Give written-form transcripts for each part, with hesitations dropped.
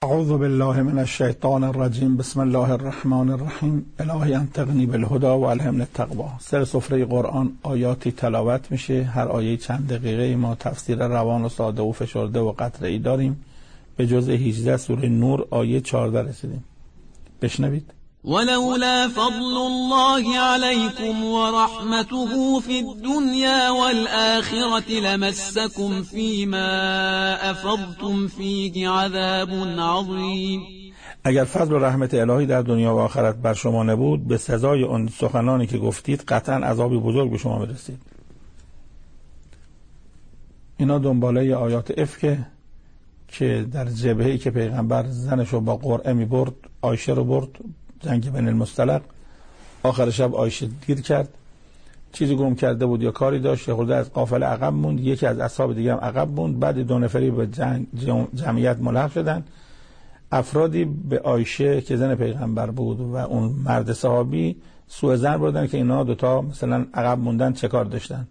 اعوذ بالله من الشیطان الرجیم. بسم الله الرحمن الرحیم. الهی انطقنی بالهدی و الهمنی التقوی. سر سفره قرآن آیاتی تلاوت میشه. هر آیه چند دقیقه. ما تفسیر روان و ساده و فشرده و قطعه‌ای داریم. به جزء 18 سوره نور آیه 14 رسیدیم. بشنوید. ولولا فضل الله عليكم ورحمته في الدنيا والآخرة لمسكم فيما أفضتم فيه عذاب عظيم. اگر فضل و رحمت الهی در دنیا و آخرت بر شما نبود، به سزای آن سخنانی که گفتید قطعا عذابی بزرگ به شما میرسید. اینا دنباله آیات افکه که در جبهه‌ای که پیغمبر زنشو با قرعه میبرد، عایشه رو برد جنگ بین المصطلق. آخر شب عایشه گیر کرد، چیزی گم کرده بود یا کاری داشت، خورده از قافله عقب موند. یکی از اصحاب دیگه هم عقب موند. بعد دو نفری به جمعیت ملحق شدن. افرادی به عایشه که زن پیغمبر بود و اون مرد صحابی سوء ظن بردن که اینا دوتا مثلا عقب موندن، چه کار داشتن.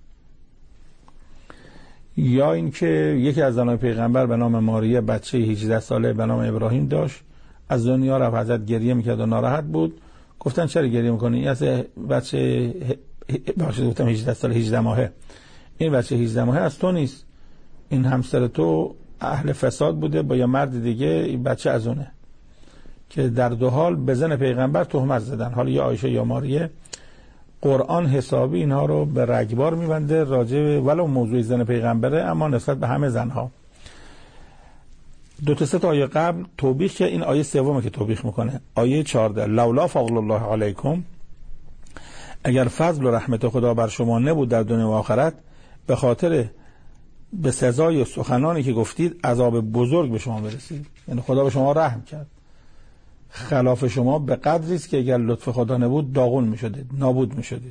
یا اینکه یکی از زنان پیغمبر به نام ماریه بچه 18 ساله به نام ابراهیم داشت، از دنیا رفت. حضرت گریه میکرد و ناراحت بود. گفتن چرا گریه میکنی؟ این از بچه گفتم 18 ساله 18 ماهه. این بچه 18 ماهه از تو نیست، این همسر تو اهل فساد بوده با یه مرد دیگه، این بچه از اونه. که در دو حال به زن پیغمبر تهمت زدن. حالا یا عایشه یا ماریه. قرآن حسابی اینها رو به رگبار میبنده راجع به ولو موضوع زن پیغمبره، اما نسبت به همه زنها. دو تا سه تا آیه قبل توبیخ، که این آیه سومه که توبیخ میکنه. آیه 14 لولا فضل الله علیکم، اگر فضل و رحمت خدا بر شما نبود در دنیا و آخرت، به خاطر به سزای سخنانی که گفتید عذاب بزرگ به شما برسید. یعنی خدا به شما رحم کرد. خلاف شما به قدری است که اگر لطف خدا نبود داغون میشدید، نابود میشدید.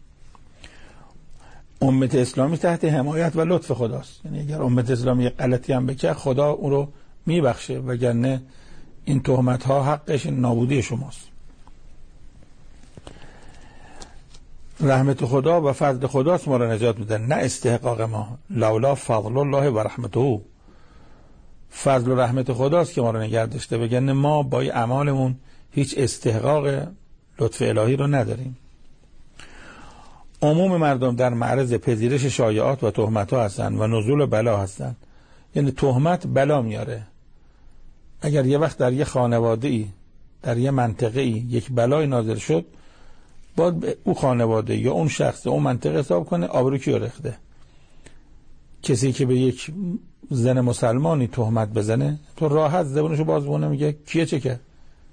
امت اسلامی تحت حمایت و لطف خداست. یعنی اگر امت اسلامی غلطی هم بکنه خدا اون رو میبخشه، وگرنه این تهمت ها حقش نابودی شماست. رحمت خدا و فضل خداست ما را نجات میدن، نه استحقاق ما. لولا فضل الله و رحمته، فضل و رحمت خداست که ما را نگه داشته، وگرنه ما با اعمالمون هیچ استحقاق لطف الهی رو نداریم. عموم مردم در معرض پذیرش شایعات و تهمت ها هستند و نزول بلا هستند. یعنی تهمت بلا میاره. اگر یه وقت در یه خانواده‌ای، در یه منطقه‌ای یک بلای نازل شد، باید او خانواده یا اون شخص اون منطقه حساب کنه آبرو کیو ریخته. کسی که به یک زن مسلمانی تهمت بزنه، تو راحت زبونشو باز بونه میگه کیه چه کرد.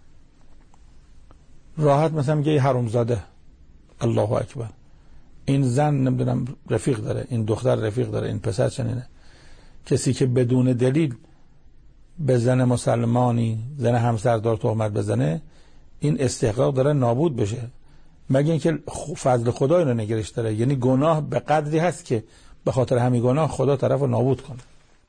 راحت مثلا میگه حرومزاده، الله اکبر، این زن نمیدونم رفیق داره، این دختر رفیق داره، این پسر چنینه. کسی که بدون دلیل به زن مسلمانی، زن همسردار تهمت بزنه، این استحقاق داره نابود بشه، مگه اینکه فضل خدا اینو نگرش داره. یعنی گناه به قدری هست که به خاطر همین گناه خدا طرف رو نابود کنه.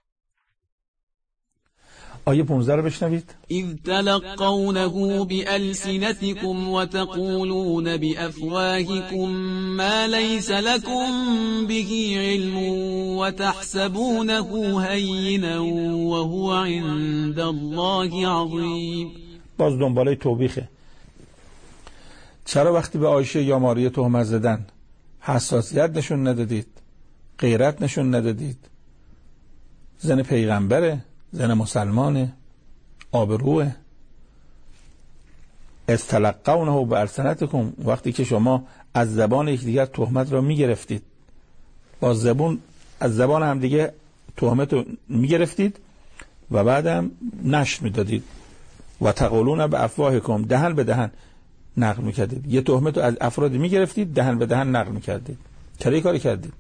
آیه 15 رو بشنوید. اذ تلقونه بألسنتكم وتقولون بأفواهكم ما ليس لكم به علم وتحسبونه هينا وهو عند الله عظيم. باز دنباله توبیخه. چرا وقتی به عایشه یا ماریه تهمت زدن حساسیت نشون ندادید، غیرت نشون ندادید؟ زن پیغمبره، زن مسلمانه، آبروه. استلقونه بألسنتکم، وقتی که شما از زبان یکدیگر تهمت را میگرفتید، با زبان از زبان هم دیگه تهمت رو میگرفتید و بعدم نشر میدادید. و تقولون بافواهکم، دهن به دهن نقل میکردید. یه تهمت رو از افرادی میگرفتید، دهن به دهن نقل میکردید. چرا کاری کردید؟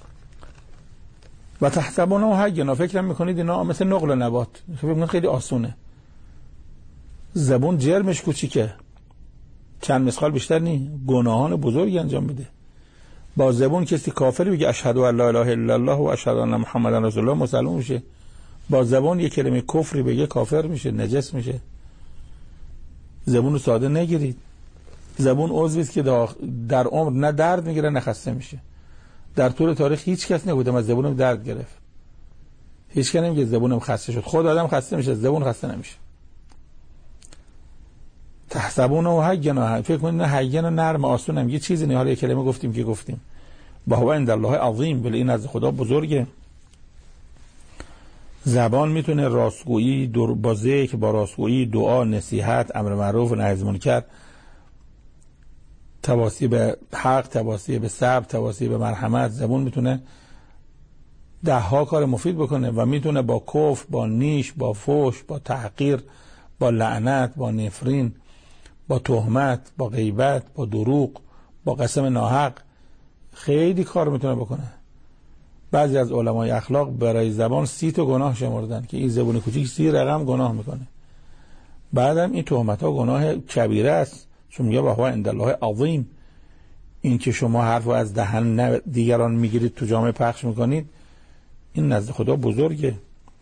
و تحسبونه هینا، فکر میکنید اینا مثل نقل و نبات، فکر میکنید خیلی آسونه. زبون جرمش کوچیکه، چند مسخال بیشتر نی، گناهان بزرگی انجام میده. با زبون کسی کافر بگه اشهد ان لا اله الا الله و اشهد ان محمد رسول الله مسلمان میشه. با زبون یک کلمه کفری بگه کافر میشه، نجس میشه. زبون رو ساده نگیرید. زبون عضوی است که در عمر نه درد میگیره نه خسته میشه. در طول تاریخ هیچ کس نبوده از زبونم درد گرفت. هیچ کس نمیگه زبونم خسته شد. خود آدم خسته میشه، زبون خسته نمیشه. تحسبونه هینا، فکر کنید هینا نرم آسونم، یه چیزی نه، حالا یه کلمه گفتیم که گفتیم. با هو عند الله عظیم، ولی این از خدا بزرگه. زبان میتونه راستگویی با ذکر، با راستگویی، دعا، نصیحت، امر معروف و نهی از منکر، تواصی به حق، تواصی به صبر، تواصی به مرحمت، زبان میتونه 10 کار مفید بکنه و میتونه با کفر، با نیش، با فحش، با تحقیر، با لعنت، با نفرین، با تهمت، با غیبت، با دروغ، با قسم ناحق خیلی کار میتونه بکنه. بعضی از علمای اخلاق برای زبان 30 تا گناه شمردن که این زبون کوچیک 30 رقم گناه میکنه. بعدم این تهمت ها گناه کبیره است، چون میگه با هو عند الله عظیم. این که شما حرف از دهن دیگران میگیرید تو جامعه پخش میکنید، این نزد خدا بزرگه.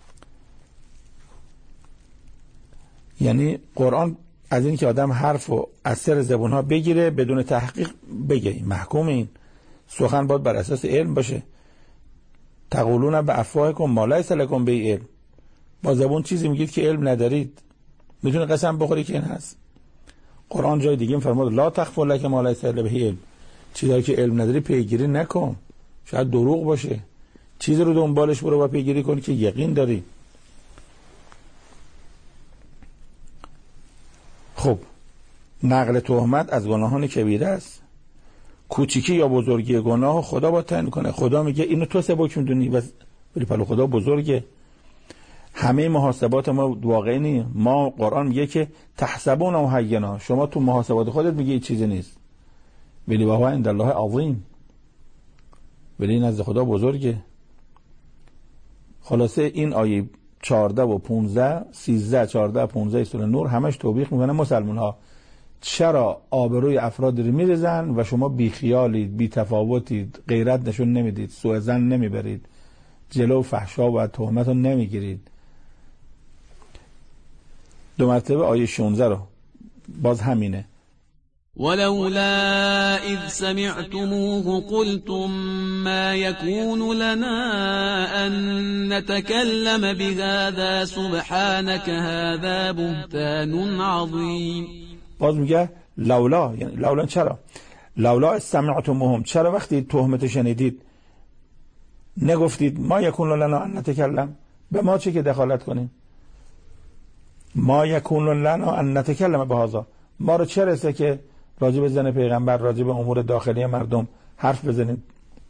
یعنی قرآن از این که آدم حرفو از سر زبون ها بگیره بدون تحقیق بگه، محکوم. این سخن باید بر اساس علم باشه. تقولون به افواهکم ما لیس لکم به علم، با زبون چیزی میگید که علم ندارید، میتونه قسم بخوری که این هست. قرآن جای دیگه فرمود لا تخفوا لک ما لیس لک به علم، چیزایی که علم نداری پیگیری نکن، شاید دروغ باشه، چیزی رو دنبالش برو و پیگیری کن که یقین داری. خب نقل تهمت از گناهان کبیره است. کوچیکی یا بزرگی گناه خدا با تعیین کنه. خدا میگه اینو تو سبک میدونی، ولی پلو خدا بزرگه. همه محاسبات ما واقعی نیست. ما قرآن میگه که تحسبونه هینا، شما تو محاسبات خودت میگه این چیزی نیست، ولی هو عند الله عظیم، ولی این از خدا بزرگه. خلاصه این آیه 14 و 15 13 14 15 سوره نور همش توبیخ میکنه مسلمان ها چرا آبروی افراد رو میریزن و شما بیخیالید، بی تفاوتید، غیرت نشون نمیدید، سوء ظن نمیبرید، جلو فحشا و تهمت رو نمیگیرید. 2 مرتبه آیه 16 رو باز همینه. ولولا إذ سمعتموه قلتم ما يكون لنا أن نتكلم بهذا سبحانك هذا بهتان عظيم. باز میگه لولا، یعنی لولا چرا؟ لولا سمعتموهم، چرا وقتی تهمت شنیدید نگفتید ما یکون لنا ان نتکلم، به ما چه که دخالت کنیم؟ ما یکون لنا ان نتکلم بهذا، ما رو چه رسه که راجب زن پیغمبر، راجب امور داخلی مردم حرف بزنید؟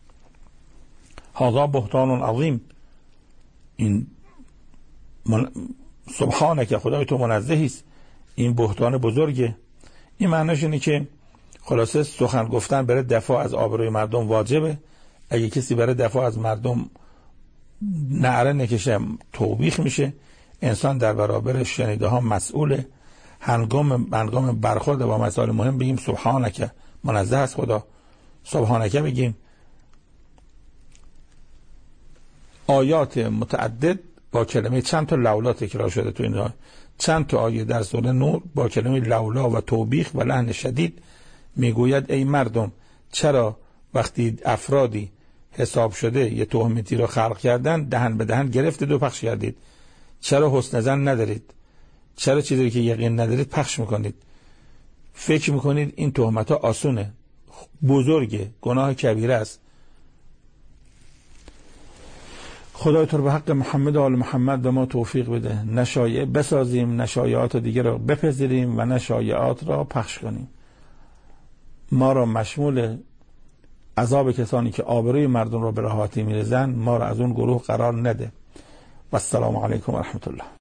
هذا بهتان عظیم، این سبحانك، خدای تو منزهی است، این بهتان بزرگه. این معنیش اینه که خلاصه سخن گفتن برای دفاع از آبروی مردم واجبه. اگه کسی برای دفاع از مردم نعره نکشه توبیخ میشه. انسان در برابر شنیده ها مسئوله. هنگام برخورد با مسائل مهم بگیم سبحانک، منزه است خدا، سبحانک بگیم. آیات متعدد با کلمه چند تا لولا تکرار شده تو اینها. چند تا آیه در سوره نور با کلمه لولا و توبیخ و لعن شدید میگوید ای مردم چرا وقتی افرادی حساب شده یه تهمتی رو خلق کردن دهن به دهن گرفتید و پخش کردید؟ چرا حسن ظن ندارید؟ چرا چیزی که یقین ندارید پخش میکنید؟ فکر میکنید این تهمت ها آسونه؟ بزرگه، گناه کبیره است. خدای تو رو به حق محمد و آل محمد به ما توفیق بده، نشایع بسازیم، نشایعات دیگه رو بپذیریم و نشایعات را پخش کنیم. ما را مشمول عذاب کسانی که آبروی مردم را به راحتی میریزن، ما را از اون گروه قرار نده. و السلام علیکم و رحمت الله.